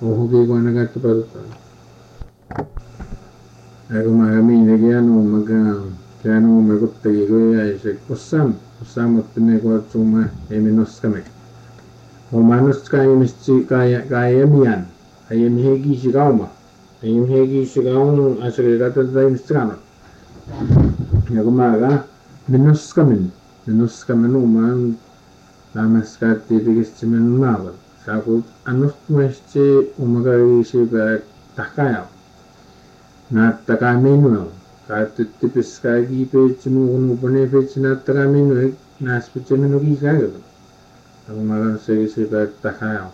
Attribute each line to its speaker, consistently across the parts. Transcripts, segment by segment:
Speaker 1: ohugi ko nagatuparutan. Ako magamine kaya no maguttagi ko yaisek usam ottene ko tsuma eminoskame. Omanus kaimischi kayamian ayemhegi shigauma ayemhegi shigaun asregata daimstrano. Ako maga minuskamen uman namaskati bigistimen magal. Sakut anus mesche umagari shiba takaya. Nattakamenu katitipis kagi pechinu pone pechina takamenu nas pechinu gi kaga. Ako magan se takaya.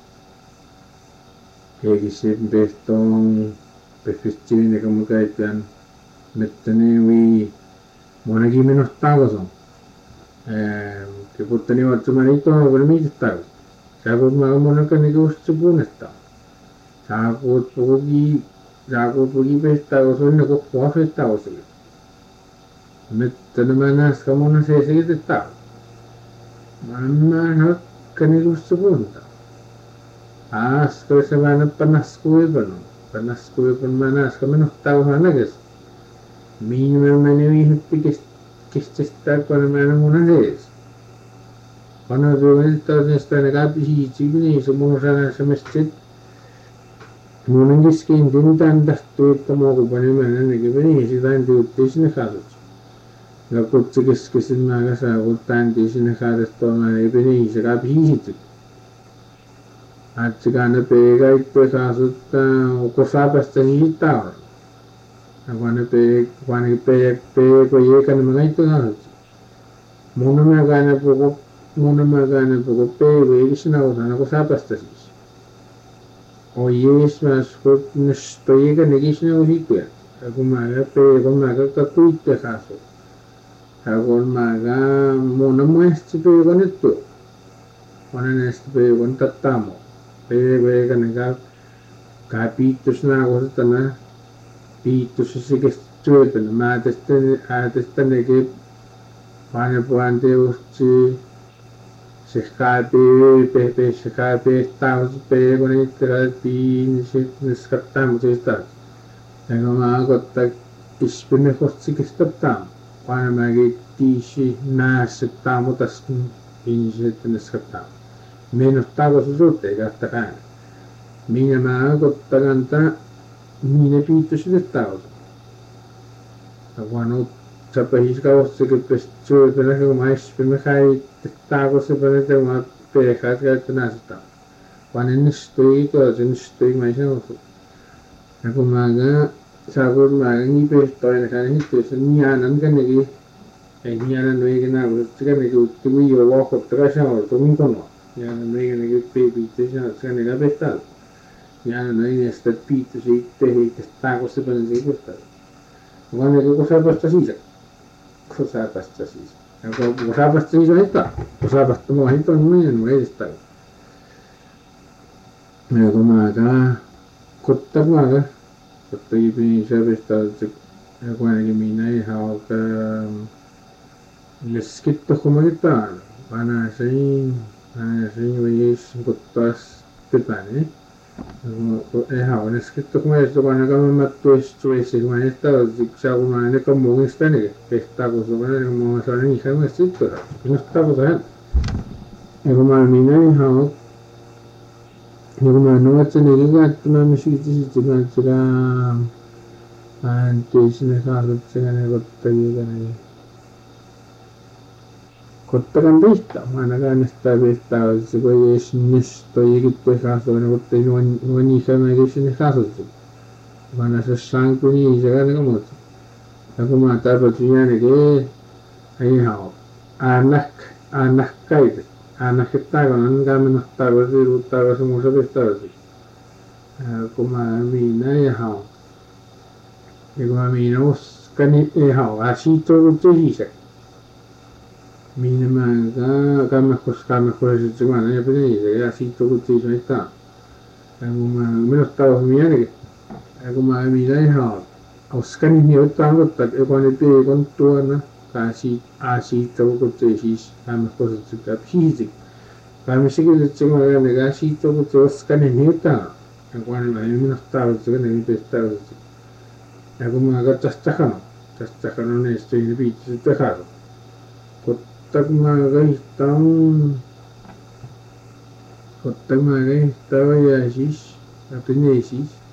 Speaker 1: Kegi se bestong pefichine kamukaitan mettene wi monagi menos tagoso. Che puttani watsumanito permitittago. Sakut magan monakani gustupunetta. Sakut pugi pestago sono ko pofestago sile. Mettene manas kamona se testago. Mana kani gustupunta. Asko se mana panasku pan manas kameno tago manages. Minimum mani hippi kistesta con mana mona des. Quando dovete stare capi civili sono sana semestre Munangis kin dintan dastuit mo ko bani manan ke bani sidan de uttesine khados la kutsikis kisin maga sa utan desine khados to na bani sira bhijit atsigana pega itte khasut ko sa pastani ta agane pe ko ye kan magai to na munama gana po pe ve isna ko sa pastasi o yes mas ko stoye ka negishna uhikuya ako maga kakuite kaso ako maga mona muesti pe ganito ona nesti pe gon tattamo pe ka nega kapitus na ako tana pitus sige stuepen ma testane ke pane puante uchi Sekape staus pe con il tratin scattamo se sta. Ego ma gotta ispine forse che stoptam. Quando magari dici nasciamo tas inizia ne scattam. Meno stavo su tutte gatta cane. Mina ma gotta canta mine pito si stavo. Quando Sapahishka was ke pestu pena ke mais pena kai tago se pena te ma pe khat ka tnasta panen stoi ko jen stoi mais no ako maga sagur maga ni pe stoi na kan hit se ni anan kan ne ni anan no ke na go tika ne go tu yo wa ko tra sha o to min kono ya ne ke pe pi te sha se ne ga besta ya no ne sta pi te se te tago se pena se besta Guarda che cosa basta si cosa basta si cosa basta si esta cosa basta mo hito no esta me ko maga kotta ibi sabe esta guarda que mina ha ka leskitto como esta ana sei wes kottas petane on scritto come questo quando abbiamo matto stress come sta diciamo ma ne come sta ne che sta cosa ma sono in come scritto non sta cosa e come mina ha come non c'è ne che ma mi si c'era anche se ne fa c'è ne cotta కొత్తగా ఇష్టం అనగానే nisto ikittu kaso ne kotte nuoni samagishini kaso mana se sankuni jagane kamot aku mata batunya ne ke ai hao anak kaite anak kita kan gamen tarosi rutaro semusa bestarosi aku mina ya hao aku mina us kani hao asito rutuhisa Mina maga kama kos cuma ya pene ya si to kutu so esta aku meno stavo miane aku mina ha auskani ni otango tak e kon pe kon to na kasi asi to kutu si kama kos cuma pisi kama sigi cuma ya ne kasi to kutu auskani ni otango Aguanta ahí menos tarde, que ne te tarde. Ako mga tastakano na estoy ni bicho sa tejado. Kotak mga guys, kotak mga guys, estaba ya así, apenas así.